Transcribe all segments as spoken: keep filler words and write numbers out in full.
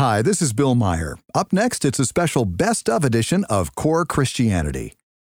Hi, this is Bill Meyer. Up next, it's a special Best Of edition of Core Christianity.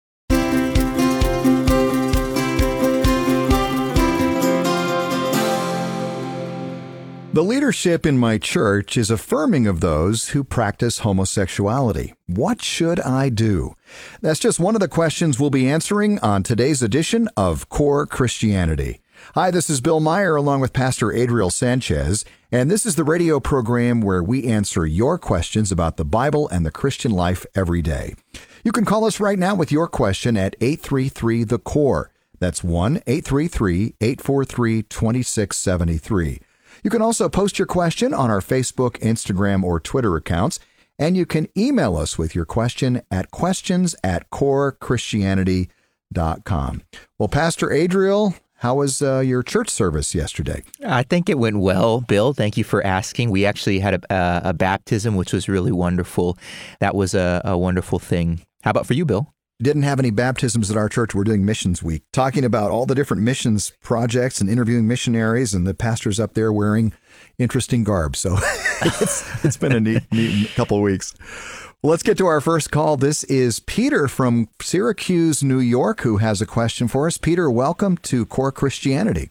The leadership in my church is affirming of those who practice homosexuality. What should I do? That's just one of the questions we'll be answering on today's edition of Core Christianity. Hi, this is Bill Meyer along with Pastor Adriel Sanchez, and this is the radio program where we answer your questions about the Bible and the Christian life every day. You can call us right now with your question at eight three three, the core. That's one eight three three, eight four three, two six seven three. You can also post your question on our Facebook, Instagram, or Twitter accounts, and you can email us with your question at questions at core christianity dot com. Well, Pastor Adriel, how was uh, your church service yesterday? I think it went well, Bill. Thank you for asking. We actually had a, a, a baptism, which was really wonderful. That was a, a wonderful thing. How about for you, Bill? Didn't have any baptisms at our church. We're doing Missions Week, talking about all the different missions projects and interviewing missionaries, and the pastors up there wearing interesting garb. So it's, it's been a neat, neat couple of weeks. Well, let's get to our first call. This is Peter from Syracuse, New York, who has a question for us. Peter, welcome to Core Christianity.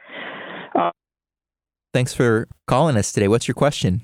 Uh, Thanks for calling us today. What's your question?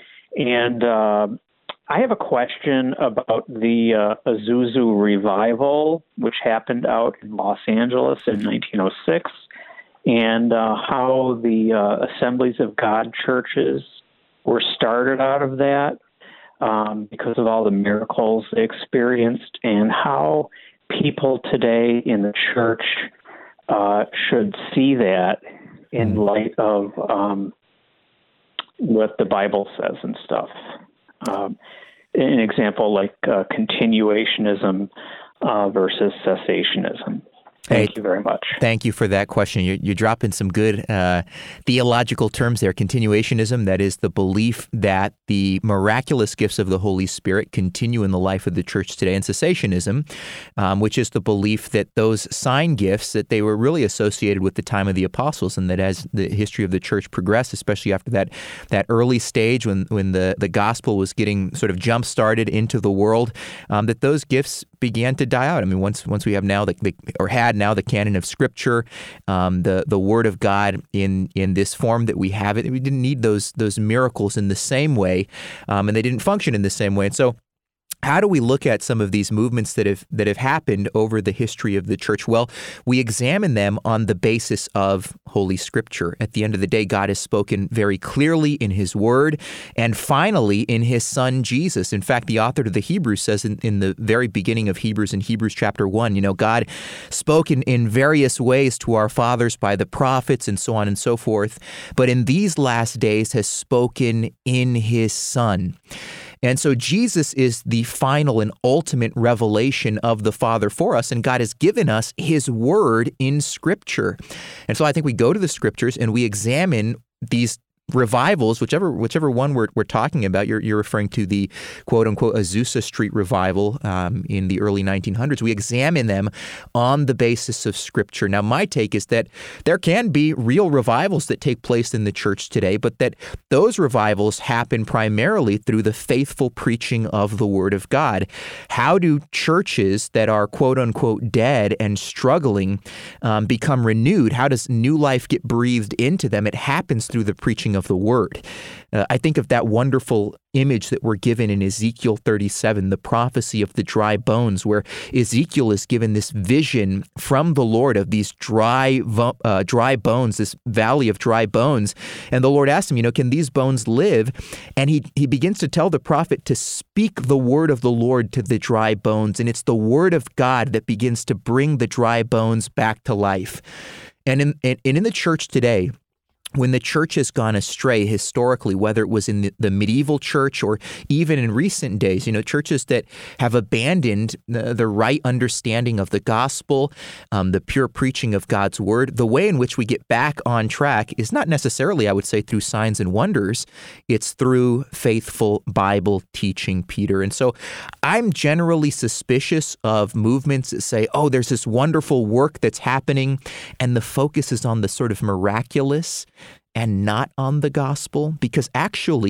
And uh, I have a question about the uh, Azusa revival, which happened out in Los Angeles in nineteen oh six, and uh, how the uh, Assemblies of God churches were started out of that um, because of all the miracles they experienced, and how people today in the church uh, should see that in light of um, what the Bible says and stuff. Um, an example like uh, continuationism uh, versus cessationism. Thank Hey, you very much. Thank you for that question. You're, you're dropping some good uh, theological terms there. Continuationism, that is the belief that the miraculous gifts of the Holy Spirit continue in the life of the church today. And cessationism, um, which is the belief that those sign gifts, that they were really associated with the time of the apostles, and that as the history of the church progressed, especially after that that early stage when, when the, the gospel was getting sort of jump-started into the world, um, that those gifts began to die out. I mean, once once we have now, the, the or had now the canon of Scripture, um, the the Word of God in in this form that we have it, we didn't need those those miracles in the same way, um, and they didn't function in the same way. And so, how do we look at some of these movements that have that have happened over the history of the church? Well, we examine them on the basis of Holy Scripture. At the end of the day, God has spoken very clearly in His Word, and finally in His Son, Jesus. In fact, the author to the Hebrews says in, in the very beginning of Hebrews, in Hebrews chapter one, you know, God spoke in, in various ways to our fathers by the prophets and so on and so forth, but in these last days has spoken in His Son. And so Jesus is the final and ultimate revelation of the Father for us, and God has given us His Word in Scripture. And so I think we go to the Scriptures and we examine these revivals, whichever whichever one we're, we're talking about. You're, you're referring to the quote-unquote Azusa Street revival um, in the early nineteen hundreds. We examine them on the basis of Scripture. Now, my take is that there can be real revivals that take place in the church today, but that those revivals happen primarily through the faithful preaching of the Word of God. How do churches that are quote-unquote dead and struggling um, become renewed? How does new life get breathed into them? It happens through the preaching of of the Word. Uh, I think of that wonderful image that we're given in Ezekiel thirty-seven, the prophecy of the dry bones, where Ezekiel is given this vision from the Lord of these dry uh, dry bones, this valley of dry bones. And the Lord asks him, you know, can these bones live? And he, he begins to tell the prophet to speak the word of the Lord to the dry bones. And it's the word of God that begins to bring the dry bones back to life. And in, and in the church today, when the church has gone astray historically, whether it was in the, the medieval church or even in recent days, you know, churches that have abandoned the, the right understanding of the gospel, um, the pure preaching of God's word, the way in which we get back on track is not necessarily, I would say, through signs and wonders. It's through faithful Bible teaching, Peter. And so I'm generally suspicious of movements that say, oh, there's this wonderful work that's happening, and the focus is on the sort of miraculous and not on the gospel, because actually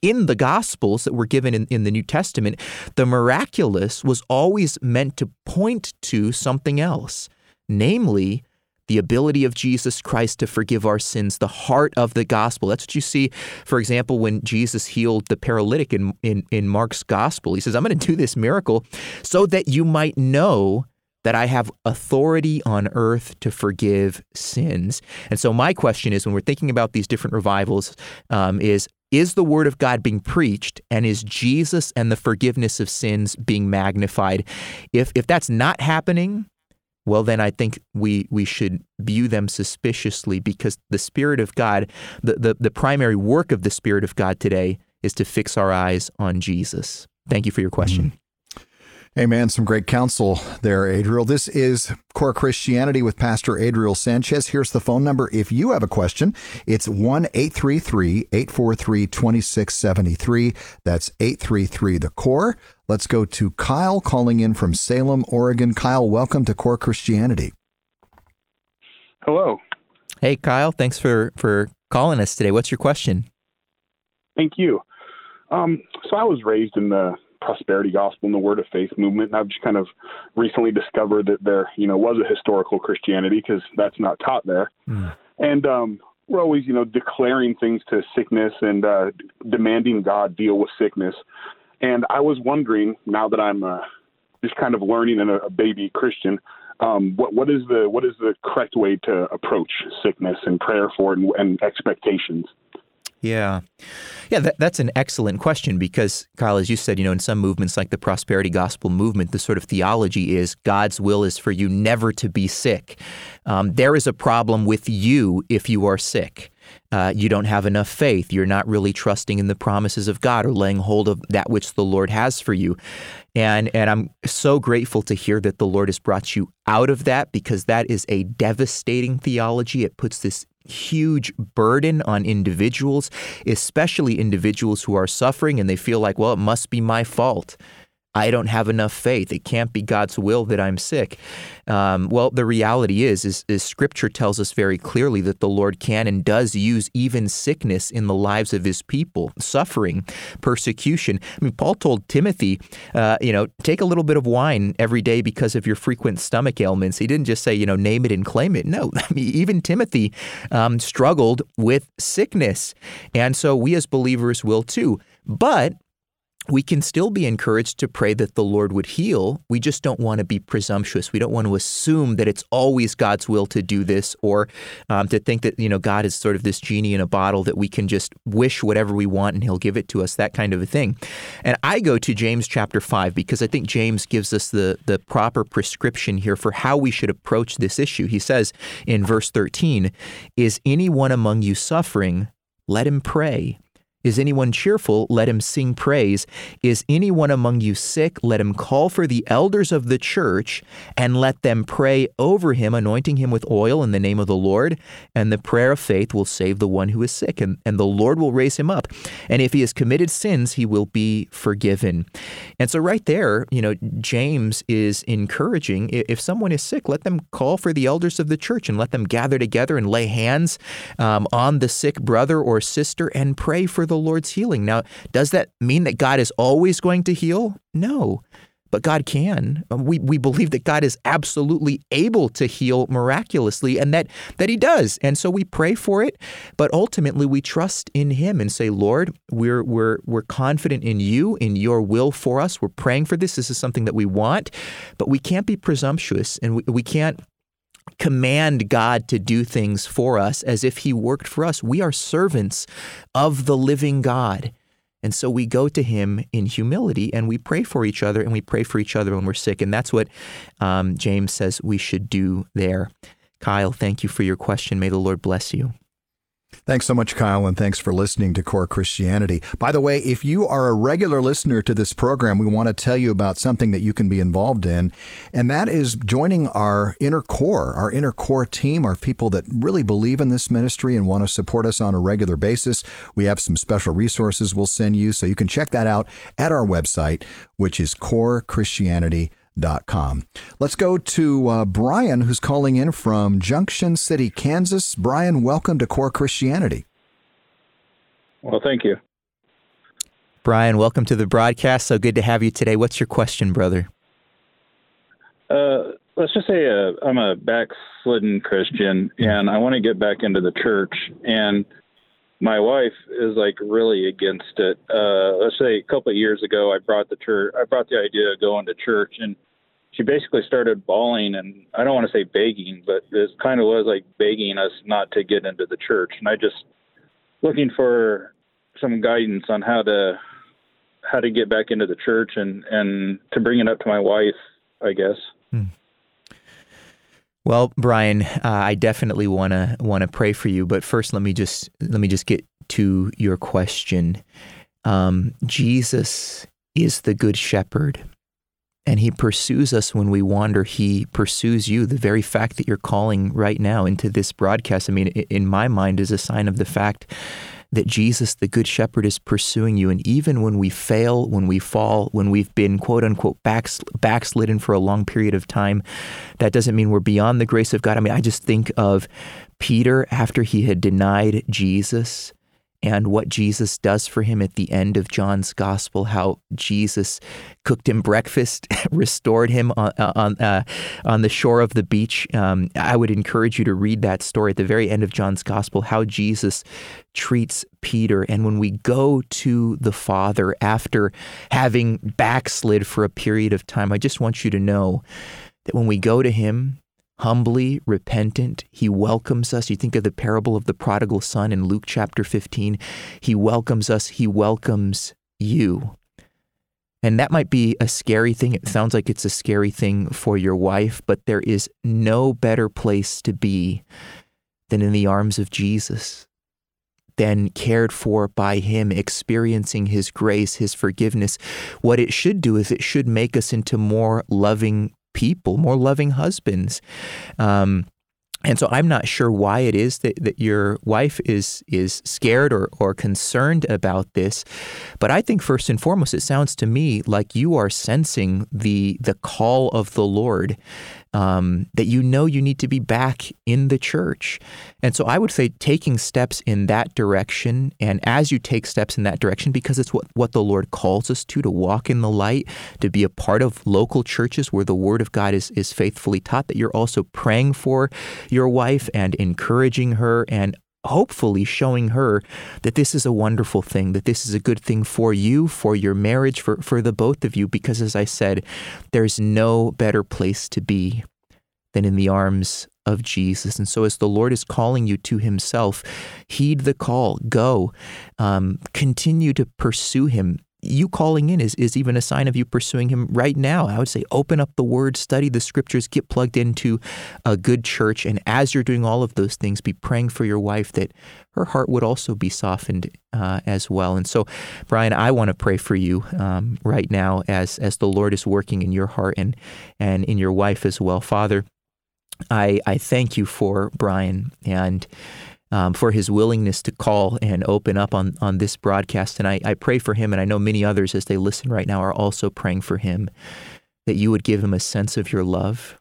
in the Gospels that were given in, in the New Testament, the miraculous was always meant to point to something else, namely the ability of Jesus Christ to forgive our sins, the heart of the gospel. That's what you see, for example, when Jesus healed the paralytic in, in, in Mark's gospel. He says, I'm going to do this miracle so that you might know that I have authority on earth to forgive sins. And so my question is, when we're thinking about these different revivals, um, is, is the word of God being preached, and is Jesus and the forgiveness of sins being magnified? If if that's not happening, well, then I think we we should view them suspiciously, because the Spirit of God, the, the, the primary work of the Spirit of God today is to fix our eyes on Jesus. Thank you for your question. Mm-hmm. Amen. Some great counsel there, Adriel. This is Core Christianity with Pastor Adriel Sanchez. Here's the phone number. If you have a question, it's one eight three three, eight four three, two six seven three. That's eight three three, the core. Let's go to Kyle calling in from Salem, Oregon. Kyle, welcome to Core Christianity. Hello. Hey, Kyle. Thanks for, for calling us today. What's your question? Thank you. Um, so I was raised in the prosperity gospel and the word of faith movement, and I've just kind of recently discovered that there, you know, was a historical Christianity, because that's not taught there. Mm. And um, we're always, you know, declaring things to sickness and uh, demanding God deal with sickness. And I was wondering, now that I'm uh, just kind of learning and a, a baby Christian, um, what what is the what is the correct way to approach sickness and prayer for it and, and expectations? Yeah. Yeah, that, that's an excellent question, because, Kyle, as you said, you know, in some movements like the prosperity gospel movement, the sort of theology is God's will is for you never to be sick. Um, there is a problem with you if you are sick. Uh, you don't have enough faith. You're not really trusting in the promises of God or laying hold of that which the Lord has for you. And and I'm so grateful to hear that the Lord has brought you out of that, because that is a devastating theology. It puts this huge burden on individuals, especially individuals who are suffering and they feel like, well, it must be my fault. I don't have enough faith. It can't be God's will that I'm sick. Um, well, the reality is, is, is Scripture tells us very clearly that the Lord can and does use even sickness in the lives of His people, suffering, persecution. I mean, Paul told Timothy, uh, you know, take a little bit of wine every day because of your frequent stomach ailments. He didn't just say, you know, name it and claim it. No, I mean, even Timothy um, struggled with sickness. And so we as believers will too. But we can still be encouraged to pray that the Lord would heal. We just don't want to be presumptuous. We don't want to assume that it's always God's will to do this, or um, to think that, you know, God is sort of this genie in a bottle that we can just wish whatever we want and He'll give it to us, that kind of a thing. And I go to James chapter five, because I think James gives us the, the proper prescription here for how we should approach this issue. He says in verse thirteen, "Is anyone among you suffering? Let him pray. Is anyone cheerful? Let him sing praise. Is anyone among you sick? Let him call for the elders of the church and let them pray over him, anointing him with oil in the name of the Lord. And the prayer of faith will save the one who is sick, and, and the Lord will raise him up. And if he has committed sins, he will be forgiven." And so right there, you know, James is encouraging, if someone is sick, let them call for the elders of the church and let them gather together and lay hands um, on the sick brother or sister and pray for the the Lord's healing. Now, does that mean that God is always going to heal? No, but God can. We we believe that God is absolutely able to heal miraculously, and that that He does. And so we pray for it, but ultimately we trust in Him and say, Lord, we're we're we're confident in You, in Your will for us. We're praying for this. This is something that we want, but we can't be presumptuous, and we, we can't command God to do things for us as if He worked for us. We are servants of the living God. And so we go to Him in humility and we pray for each other, and we pray for each other when we're sick. And that's what um, James says we should do there. Kyle, thank you for your question. May the Lord bless you. Thanks so much, Kyle, and thanks for listening to Core Christianity. By the way, if you are a regular listener to this program, we want to tell you about something that you can be involved in, and that is joining our Inner Core. Our Inner Core team are people that really believe in this ministry and want to support us on a regular basis. We have some special resources we'll send you, so you can check that out at our website, which is core christianity dot com. Let's go to uh, Brian, who's calling in from Junction City, Kansas. Brian, welcome to Core Christianity. Well, thank you. Brian, welcome to the broadcast. So good to have you today. What's your question, brother? Uh, let's just say uh, I'm a backslidden Christian, and I want to get back into the church, and my wife is like really against it. Uh, let's say a couple of years ago, I brought the church, I brought the idea of going to church, and she basically started bawling, and I don't want to say begging, but it kind of was like begging us not to get into the church. And I just looking for some guidance on how to how to get back into the church and, and to bring it up to my wife, I guess. Hmm. Well, Brian, uh, I definitely want to want to pray for you, but first let me just let me just get to your question. Um, Jesus is the good shepherd, and he pursues us when we wander. He pursues you. The very fact that you're calling right now into this broadcast, I mean, in my mind, is a sign of the fact that Jesus, the Good Shepherd, is pursuing you. And even when we fail, when we fall, when we've been, quote unquote, backs, backslidden for a long period of time, that doesn't mean we're beyond the grace of God. I mean, I just think of Peter after he had denied Jesus and what Jesus does for him at the end of John's gospel, how Jesus cooked him breakfast, restored him on on, uh, on the shore of the beach. Um, I would encourage you to read that story at the very end of John's gospel, how Jesus treats Peter. And when we go to the Father after having backslid for a period of time, I just want you to know that when we go to him, humbly, repentant, he welcomes us. You think of the parable of the prodigal son in Luke chapter fifteen. He welcomes us. He welcomes you. And that might be a scary thing. It sounds like it's a scary thing for your wife, but there is no better place to be than in the arms of Jesus, than cared for by him, experiencing his grace, his forgiveness. What it should do is it should make us into more loving people, more loving husbands. Um, and so I'm not sure why it is that, that your wife is is scared or, or concerned about this, but I think first and foremost, it sounds to me like you are sensing the the call of the Lord, um, that you know you need to be back in the church. And so I would say taking steps in that direction, and as you take steps in that direction, because it's what, what the Lord calls us to, to walk in the light, to be a part of local churches where the Word of God is, is faithfully taught, that you're also praying for your wife and encouraging her and hopefully showing her that this is a wonderful thing, that this is a good thing for you, for your marriage, for, for the both of you, because as I said, there's no better place to be than in the arms of Jesus. And so as the Lord is calling you to himself, heed the call, go, um, continue to pursue him. You calling in is, is even a sign of you pursuing him right now. I would say open up the Word, study the Scriptures, get plugged into a good church. And as you're doing all of those things, be praying for your wife that her heart would also be softened uh, as well. And so, Brian, I want to pray for you um, right now as as the Lord is working in your heart and, and in your wife as well. Father, I, I thank you for Brian and Um, for his willingness to call and open up on, on this broadcast. And I, I pray for him, and I know many others as they listen right now are also praying for him, that you would give him a sense of your love,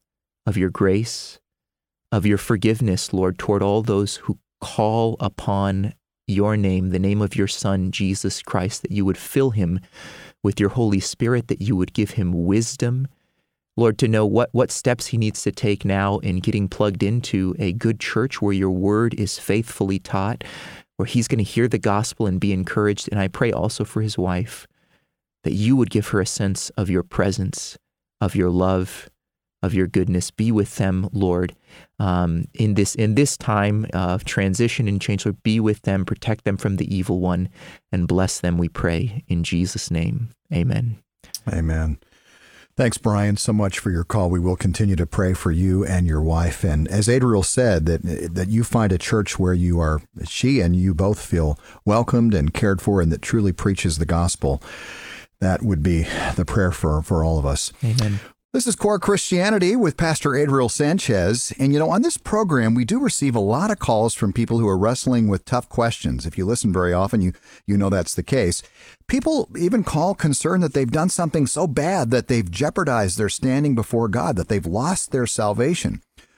of your grace, of your forgiveness, Lord, toward all those who call upon your name, the name of your Son, Jesus Christ, that you would fill him with your Holy Spirit, that you would give him wisdom, Lord, to know what, what steps he needs to take now in getting plugged into a good church where your word is faithfully taught, where he's going to hear the gospel and be encouraged. And I pray also for his wife, that you would give her a sense of your presence, of your love, of your goodness. Be with them, Lord, um, in this in this time of transition and change. Lord, be with them, protect them from the evil one, and bless them, we pray. In Jesus' name, amen. Amen. Thanks, Brian, so much for your call. We will continue to pray for you and your wife. And as Adriel said, that that you find a church where you are, she and you both feel welcomed and cared for, and that truly preaches the gospel. That would be the prayer for, for all of us. Amen. This is Core Christianity with Pastor Adriel Sanchez. And, you know, on this program, we do receive a lot of calls from people who are wrestling with tough questions. If you listen very often, you you know that's the case. People even call concerned that they've done something so bad that they've jeopardized their standing before God, that they've lost their salvation.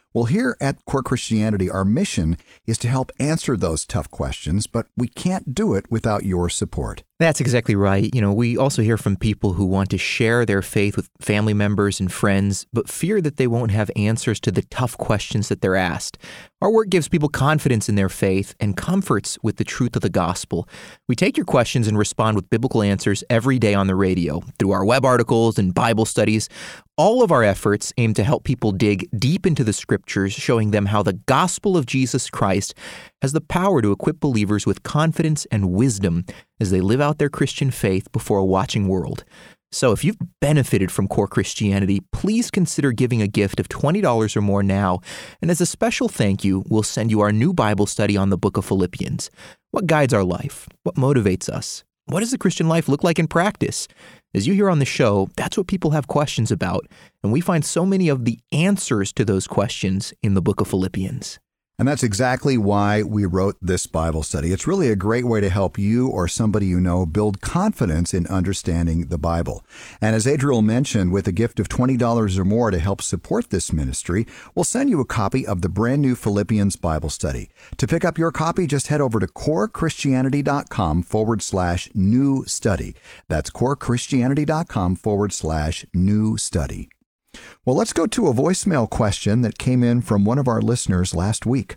Well, here at Core Christianity, our mission is to help answer those tough questions, but we can't do it without your support. That's exactly right. You know, we also hear from people who want to share their faith with family members and friends, but fear that they won't have answers to the tough questions that they're asked. Our work gives people confidence in their faith and comforts with the truth of the gospel. We take your questions and respond with biblical answers every day on the radio, through our web articles and Bible studies. All of our efforts aim to help people dig deep into the scriptures, showing them how the gospel of Jesus Christ has the power to equip believers with confidence and wisdom as they live out their Christian faith before a watching world. So if you've benefited from Core Christianity, please consider giving a gift of twenty dollars or more now. And as a special thank you, we'll send you our new Bible study on the book of Philippians. What guides our life? What motivates us? What does the Christian life look like in practice? As you hear on the show, that's what people have questions about, and we find so many of the answers to those questions in the book of Philippians. And that's exactly why we wrote this Bible study. It's really a great way to help you or somebody you know build confidence in understanding the Bible. And as Adriel mentioned, with a gift of twenty dollars or more to help support this ministry, we'll send you a copy of the brand new Philippians Bible study. To pick up your copy, just head over to corechristianity.com forward slash new study. That's corechristianity.com forward slash new study. Well, let's go to a voicemail question that came in from one of our listeners last week.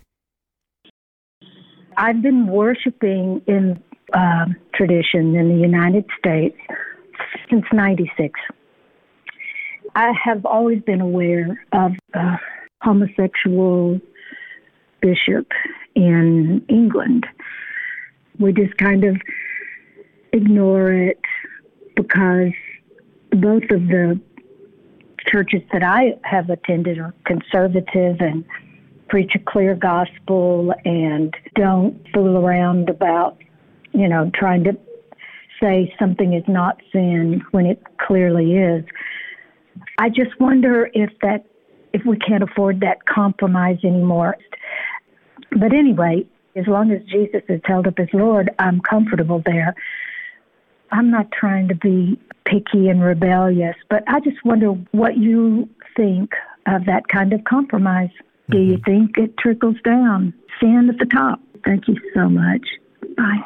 I've been worshiping in uh, tradition in the United States since ninety-six. I have always been aware of a homosexual bishop in England. We just kind of ignore it because both of the churches that I have attended are conservative and preach a clear gospel and don't fool around about, you know, trying to say something is not sin when it clearly is. I just wonder if that, if we can't afford that compromise anymore. But anyway, as long as Jesus is held up as Lord, I'm comfortable there. I'm not trying to be picky and rebellious, but I just wonder what you think of that kind of compromise. Mm-hmm. Do you think it trickles down? Sin at the top. Thank you so much. Bye.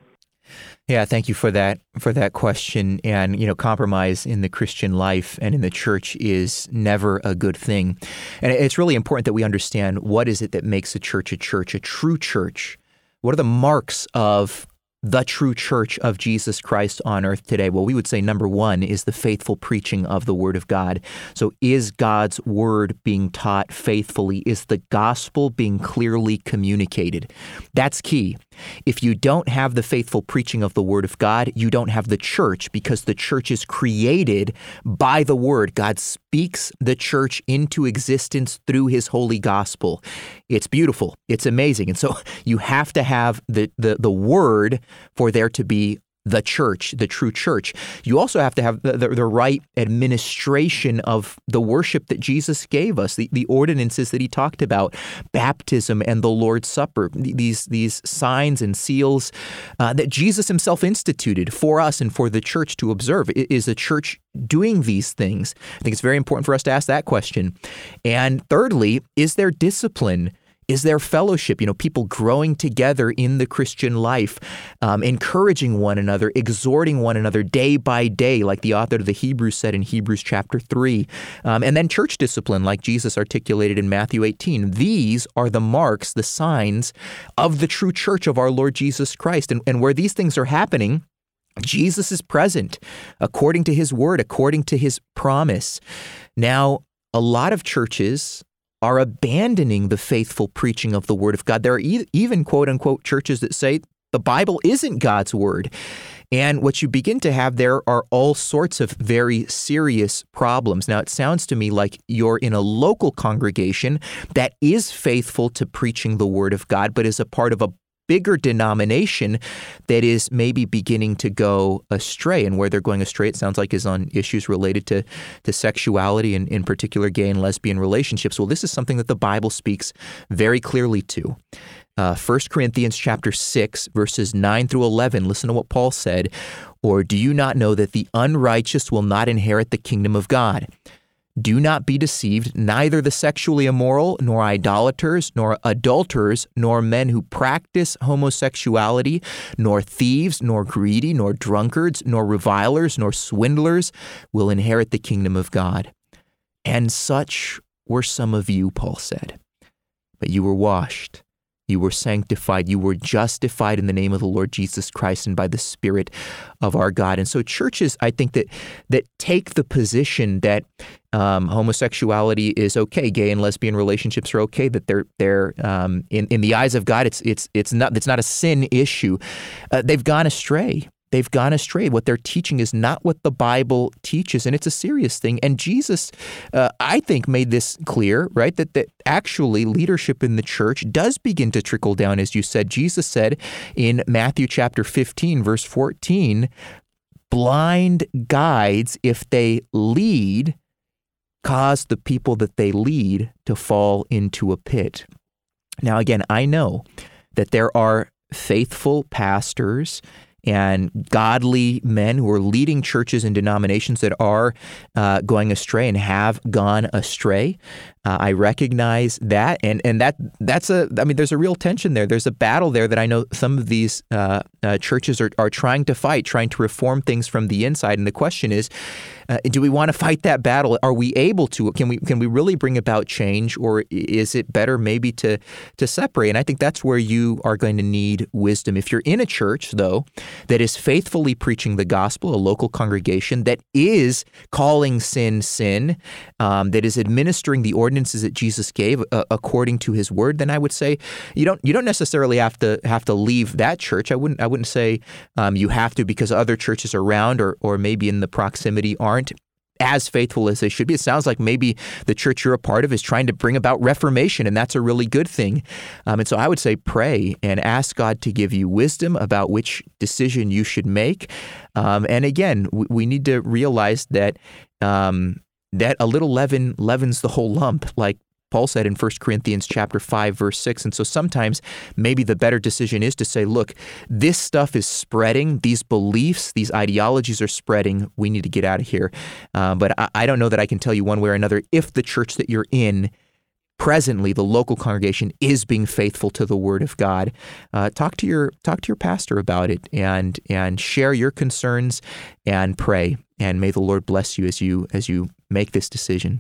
Yeah, thank you for that for that question. And, you know, compromise in the Christian life and in the church is never a good thing. And it's really important that we understand what is it that makes a church a church, a true church. What are the marks of the true church of Jesus Christ on earth today? Well, we would say number one is the faithful preaching of the Word of God. So is God's Word being taught faithfully? Is the gospel being clearly communicated? That's key. If you don't have the faithful preaching of the Word of God, you don't have the church, because the church is created by the Word. God speaks the church into existence through His holy gospel. It's beautiful. It's amazing. And so you have to have the, the, the Word for there to be the church, the true church. You also have to have the, the, the right administration of the worship that Jesus gave us, the, the ordinances that He talked about, baptism and the Lord's Supper, these, these signs and seals uh, that Jesus Himself instituted for us and for the church to observe. Is the church doing these things? I think it's very important for us to ask that question. And thirdly, is there discipline? Is there fellowship? You know, people growing together in the Christian life, um, encouraging one another, exhorting one another day by day, like the author of the Hebrews said in Hebrews chapter three. Um, and then church discipline, like Jesus articulated in Matthew eighteen. These are the marks, the signs of the true church of our Lord Jesus Christ. And, and where these things are happening, Jesus is present according to His word, according to His promise. Now, a lot of churches are abandoning the faithful preaching of the Word of God. There are e- even quote-unquote churches that say the Bible isn't God's Word. And what you begin to have there are all sorts of very serious problems. Now, it sounds to me like you're in a local congregation that is faithful to preaching the Word of God, but is a part of a bigger denomination that is maybe beginning to go astray. And where they're going astray, it sounds like, is on issues related to, to sexuality and in particular gay and lesbian relationships. Well, this is something that the Bible speaks very clearly to. Uh, First Corinthians chapter six, verses nine through eleven, listen to what Paul said. Or do you not know that the unrighteous will not inherit the kingdom of God? Do not be deceived, neither the sexually immoral, nor idolaters, nor adulterers, nor men who practice homosexuality, nor thieves, nor greedy, nor drunkards, nor revilers, nor swindlers will inherit the kingdom of God. And such were some of you, Paul said. But you were washed, you were sanctified, you were justified in the name of the Lord Jesus Christ and by the Spirit of our God. And so churches, I think that that take the position that um, homosexuality is okay, gay and lesbian relationships are okay, that they're they're um, in in the eyes of God, it's it's it's not it's not a sin issue. Uh, they've gone astray. They've gone astray. What they're teaching is not what the Bible teaches, and it's a serious thing. And Jesus, uh, I think, made this clear, right, that, that actually leadership in the church does begin to trickle down, as you said. Jesus said in Matthew chapter fifteen, verse fourteen, blind guides, if they lead, cause the people that they lead to fall into a pit. Now, again, I know that there are faithful pastors and godly men who are leading churches and denominations that are uh, going astray and have gone astray. Uh, I recognize that, and and that that's a. I mean, there's a real tension there. There's a battle there that I know some of these uh, uh, churches are are trying to fight, trying to reform things from the inside. And the question is, uh, do we want to fight that battle? Are we able to? Can we can we really bring about change, or is it better maybe to to separate? And I think that's where you are going to need wisdom. If you're in a church, though, that is faithfully preaching the gospel, a local congregation that is calling sin sin, um, that is administering the ordinances that Jesus gave uh, according to His word, then I would say you don't you don't necessarily have to have to leave that church. I wouldn't I wouldn't say um, you have to because other churches around or or maybe in the proximity aren't as faithful as they should be. It sounds like maybe the church you're a part of is trying to bring about reformation, and that's a really good thing. Um, and so I would say pray and ask God to give you wisdom about which decision you should make. Um, and again, we, we need to realize that um, that a little leaven leavens the whole lump, like Paul said in First Corinthians chapter five, verse six. And so sometimes maybe the better decision is to say, look, this stuff is spreading. These beliefs, these ideologies are spreading. We need to get out of here. Uh, but I, I don't know that I can tell you one way or another if the church that you're in presently, the local congregation, is being faithful to the Word of God. Uh, talk to your talk to your pastor about it and and share your concerns and pray. And may the Lord bless you as you as you make this decision.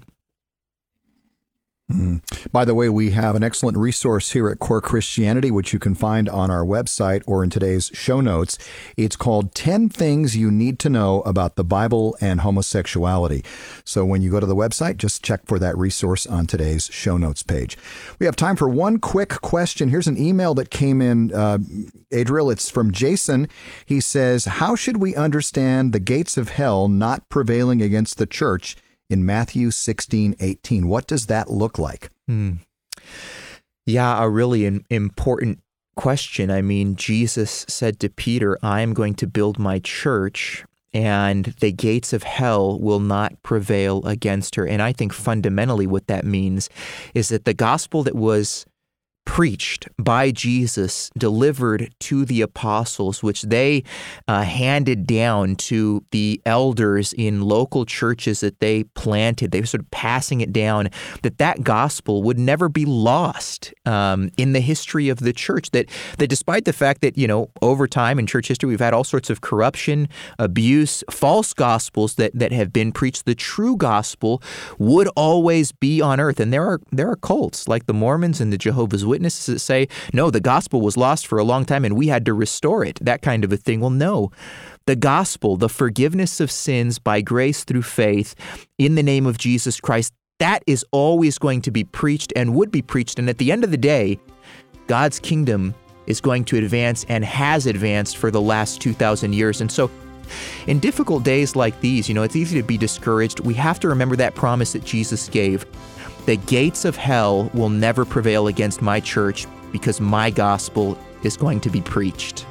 Mm. By the way, we have an excellent resource here at Core Christianity, which you can find on our website or in today's show notes. It's called ten Things You Need to Know About the Bible and Homosexuality. So when you go to the website, just check for that resource on today's show notes page. We have time for one quick question. Here's an email that came in, uh, Adriel. It's from Jason. He says, how should we understand the gates of hell not prevailing against the church in Matthew sixteen eighteen? What does that look like? Hmm. Yeah, a really in, important question. I mean, Jesus said to Peter, I am going to build my church, and the gates of hell will not prevail against her. And I think fundamentally what that means is that the gospel that was preached by Jesus, delivered to the apostles, which they uh, handed down to the elders in local churches that they planted. They were sort of passing it down, that that gospel would never be lost um, in the history of the church. That that despite the fact that, you know, over time in church history, we've had all sorts of corruption, abuse, false gospels that, that have been preached, the true gospel would always be on earth. And there are there are cults like the Mormons and the Jehovah's Witnesses that say, no, the gospel was lost for a long time and we had to restore it, that kind of a thing. Well, no. The gospel, the forgiveness of sins by grace through faith in the name of Jesus Christ, that is always going to be preached and would be preached. And at the end of the day, God's kingdom is going to advance and has advanced for the last two thousand years. And so in difficult days like these, you know, it's easy to be discouraged. We have to remember that promise that Jesus gave. The gates of hell will never prevail against my church because my gospel is going to be preached.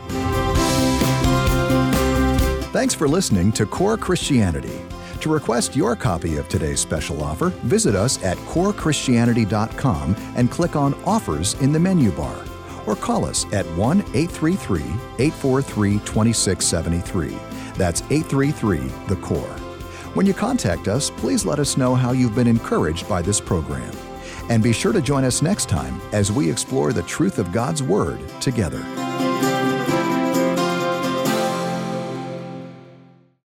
Thanks for listening to Core Christianity. To request your copy of today's special offer, visit us at core christianity dot com and click on Offers in the menu bar. Or call us at one eight three three, eight four three, two six seven three. That's eight three three, the core. When you contact us, please let us know how you've been encouraged by this program. And be sure to join us next time as we explore the truth of God's Word together.